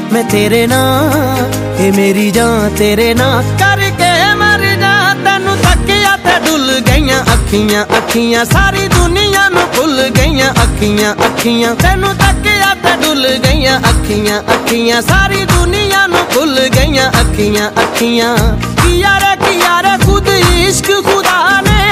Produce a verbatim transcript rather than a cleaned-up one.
मैं तेरे ना, ये मेरी जान तेरे ना करके मर जा। तेनू तकिया ते डुल गईयां अखियां अखियां, सारी दुनिया नू भुल गईयां अखियां अखियां। तेनू तकिया ते डुल गईयां अखियां अखियां, सारी दुनिया नू भुल गईयां अखियां अखियां। किया रे किया रे खुद इश्क खुदा ने,